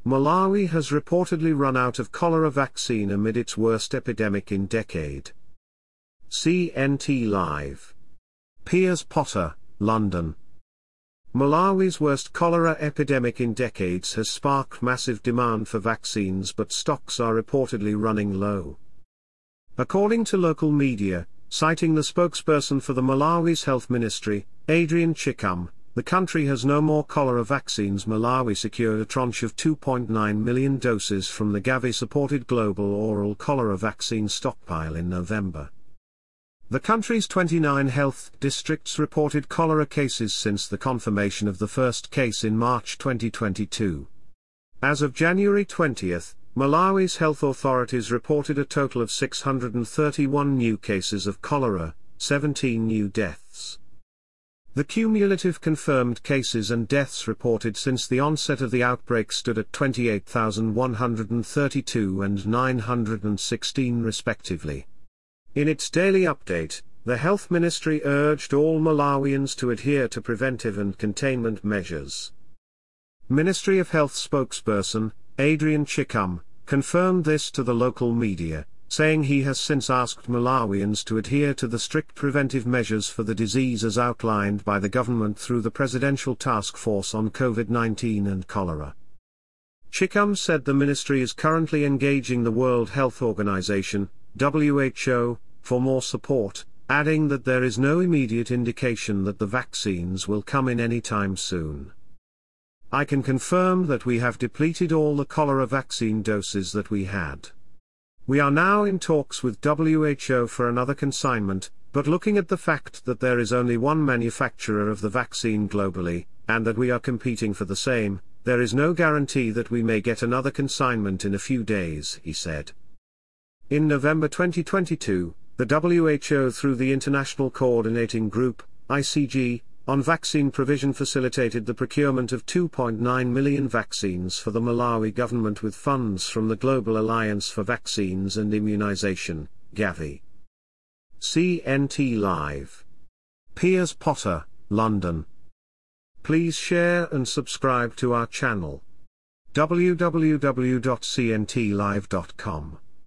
Malawi has reportedly run out of cholera vaccine amid its worst epidemic in decade. CNT Live. Piers Potter, London. Malawi's worst cholera epidemic in decades has sparked massive demand for vaccines, but stocks are reportedly running low. According to local media, citing the spokesperson for the Malawi's health ministry, Adrian Chikam, the country has no more cholera vaccines. Malawi secured a tranche of 2.9 million doses from the Gavi-supported global oral cholera vaccine stockpile in November. The country's 29 health districts reported cholera cases since the confirmation of the first case in March 2022. As of January 20, Malawi's health authorities reported a total of 631 new cases of cholera, 17 new deaths. The cumulative confirmed cases and deaths reported since the onset of the outbreak stood at 28,132 and 916 respectively. In its daily update, the Health Ministry urged all Malawians to adhere to preventive and containment measures. Ministry of Health spokesperson, Adrian Chikam, confirmed this to the local media, saying he has since asked Malawians to adhere to the strict preventive measures for the disease as outlined by the government through the Presidential Task Force on COVID-19 and Cholera. Chikam said the ministry is currently engaging the World Health Organization, WHO, for more support, adding that there is no immediate indication that the vaccines will come in any time soon. I can confirm that we have depleted all the cholera vaccine doses that we had. We are now in talks with WHO for another consignment, but looking at the fact that there is only one manufacturer of the vaccine globally, and that we are competing for the same, there is no guarantee that we may get another consignment in a few days, he said. In November 2022, the WHO through the International Coordinating Group, ICG, on vaccine provision facilitated the procurement of 2.9 million vaccines for the Malawi government with funds from the Global Alliance for Vaccines and Immunization, Gavi. CNT Live. Piers Potter, London. Please share and subscribe to our channel. www.cntlive.com